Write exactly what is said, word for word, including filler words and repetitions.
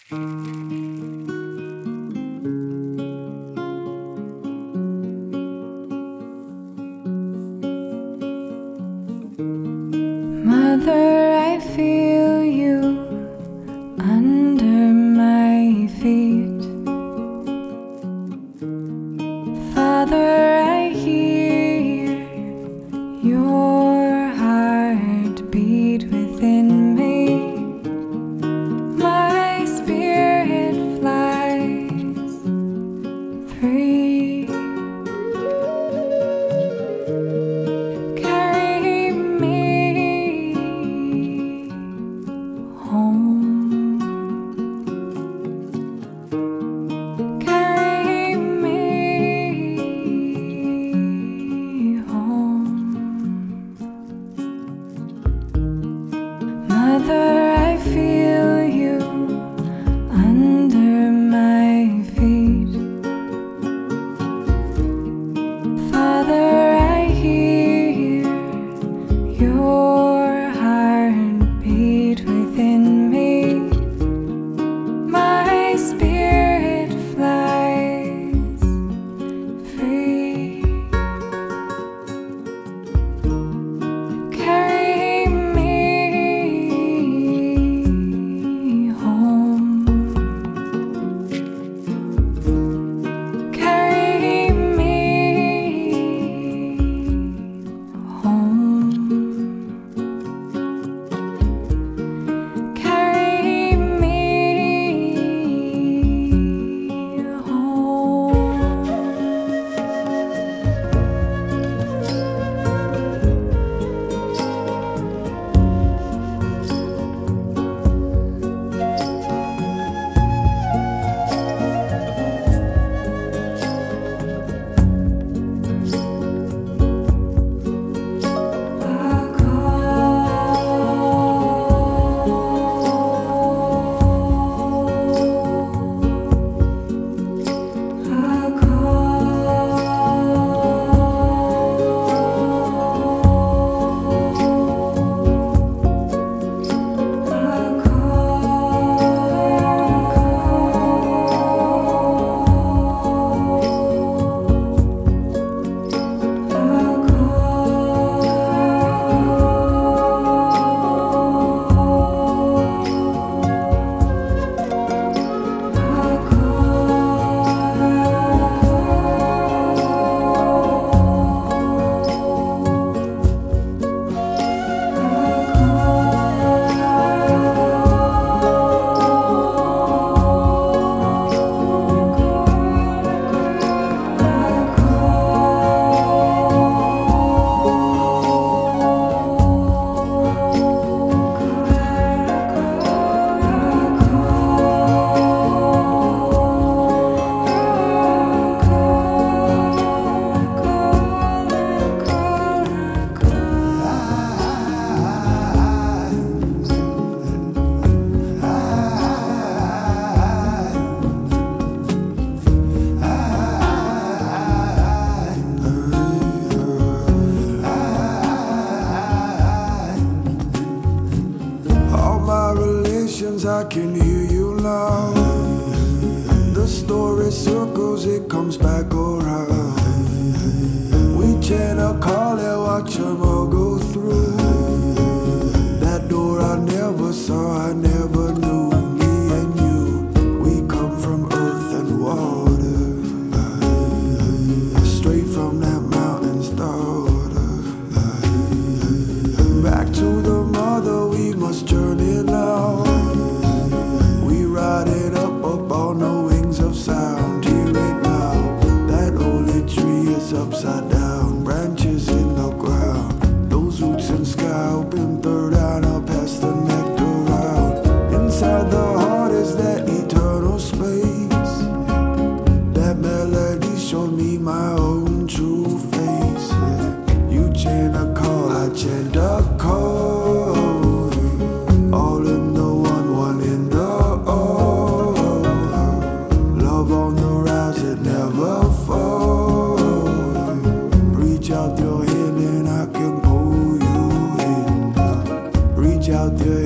Mother, I feel you under my feet. Father, I hear your heartbeat within me. My spirit flies free. Carry me home. Carry me home. Mother, I feel you under my feet. Father, I hear your heartbeat within me. My spirit flies free. Carry me home. Carry me home. Carry me home. All my relations, I can hear you now. The story circles, it comes back around. We chant a call and watch them all go through. That door I never saw, I never knew. Me and you, we come from earth and water. Straight from that mountain's daughter. Back to the mother, we must journey now. We ride it up, up on the wings of sound. Hear it now, that holy tree is upside down. Branches in the ground, those roots in sky open third eye now past the nectar round. Inside the heart is that eternal space. That melody showed me my own true face. You chant a call, I chant a call. All in the one, one in the all. Love on the rise, it never falls. Reach out your hand and I can pull you in. Reach out your